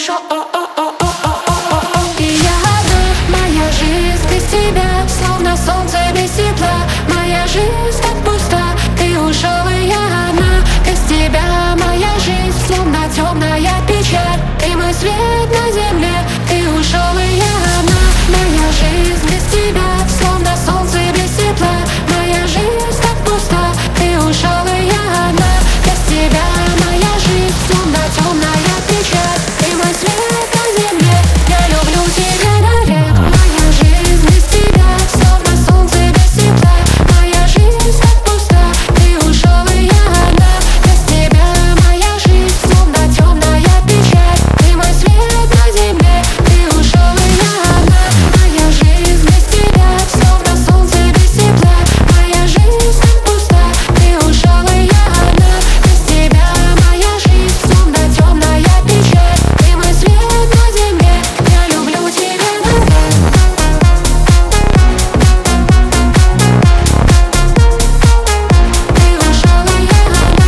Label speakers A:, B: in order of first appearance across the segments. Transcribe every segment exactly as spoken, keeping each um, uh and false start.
A: ушел. И я одна, моя жизнь без тебя, словно солнце без тепла. Моя жизнь так пуста, ты ушел, и я одна. Без тебя моя жизнь словно темная печаль. Ты мой свет на земле, ты ушел, и я одна. Моя жизнь без тебя, словно солнце без тепла. Моя жизнь так пуста, ты ушел, и я одна. Без тебя моя жизнь словно темная печаль. Ты мой свет на земле, я люблю тебя навек. Моя жизнь без тебя, словно солнце без тепла. Моя жизнь так пуста, ты ушел, и я одна. Без тебя моя жизнь словно темная печаль. Ты мой свет на земле, ты ушел, и я одна. Моя жизнь без тебя, словно солнце без тепла. Моя жизнь так пуста, ты ушел, и я одна. Без тебя моя жизнь словно темная печаль. Ты мой свет на земле, я люблю тебя навек. Ты ушел, и я одна.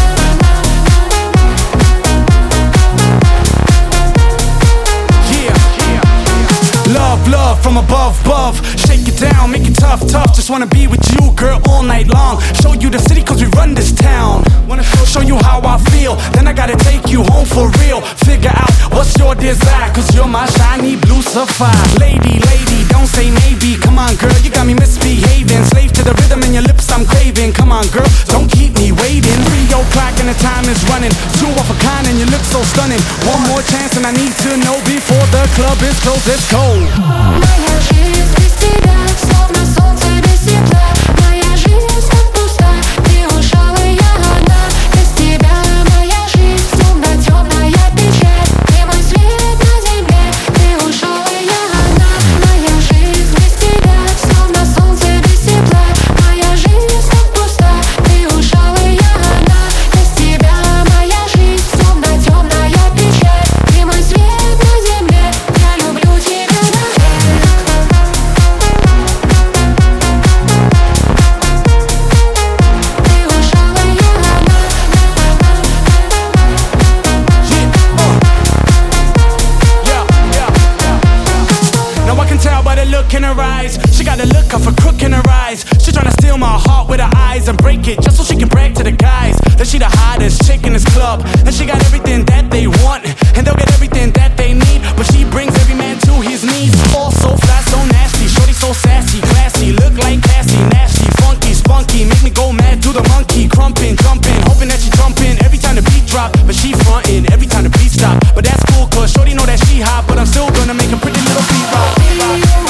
B: Love, love from above, above. Shake it down, make it tough, tough. Just wanna be with you, girl, all night long. Show you the city cause we run this town. Wanna show you how I feel, then I gotta take you home for real. Figure out what's your desire, cause you're my shiny blue sapphire. Lady, lady, don't say maybe. Come on, girl, you got me misbehaving. Slave to the rhythm in your lips, I'm craving. Come on, girl, don't keep me waiting. Three o'clock and the time is running. Two of a kind and you look so stunning. One more chance and I need to know before the club is closed. Let's go.
A: Моя жизнь без тебя, словно солнце без тепла. Моя жизнь так пуста, ты ушел, и я одна. Без тебя моя жизнь словно темная печаль. Ты мой свет на земле, ты ушел, и я одна. Моя жизнь без тебя, словно солнце без тепла. Моя жизнь так пуста, ты ушел, и я одна. Без тебя моя жизнь словно темная печаль. Ты мой свет на земле, я люблю тебя навек. Ты ушел, и я одна.
B: Yeah, yeah, yeah. Now I can tell by the look in her eyes. She got a look of a crook in her eyes. She tryna steal my heart with her eyes and break it just so she can brag to the guys that she the hottest chick in this club. And she got everything that they want, and they'll get everything that they need. But she brings every man to his knees. All so fly, so nasty. Shorty so sassy, classy. Look like Cassie, nasty, funky, spunky. Make me go mad, do the monkey. Crumping, jumping, hoping that she jumping every time the beat drop. But she frontin' every time the beat stop. But that's cool, cause shorty know that she hot. But I'm still gonna make a pretty little beat rock.